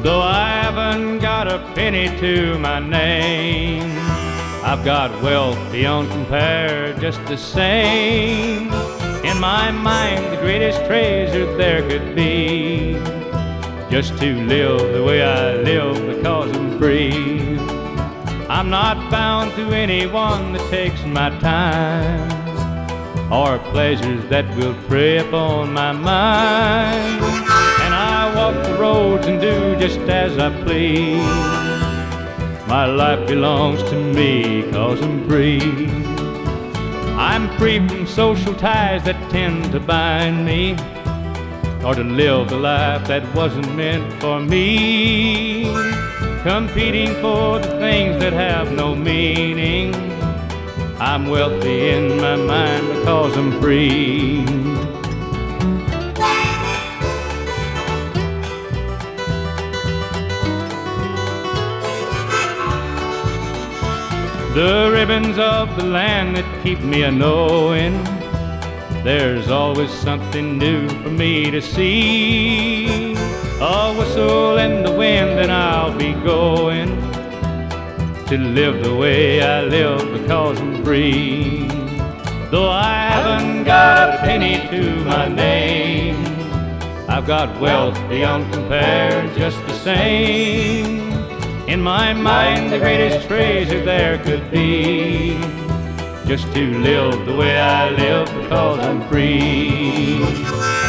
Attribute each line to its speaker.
Speaker 1: Though I haven't got a penny to my name, I've got wealth beyond compare just the same. In my mind, the greatest treasure there could be just to live the way I live because I'm free. I'm not bound to anyone that takes my time or pleasures that will prey upon my mind. And I walk the roads and do just as I please. My life belongs to me 'cause I'm free. I'm free from social ties that tend to bind me, or to live the life that wasn't meant for me, competing for the things that have no meaning. I'm wealthy in my mind because I'm free. The ribbons of the land that keep me a-knowing there's always something new for me to see. A whistle in the wind and I'll be going to live the way I live because I'm free. Though I haven't got a penny to my name, I've got wealth beyond compare just the same. In my mind, the greatest treasure there could be just to live the way I live because I'm free.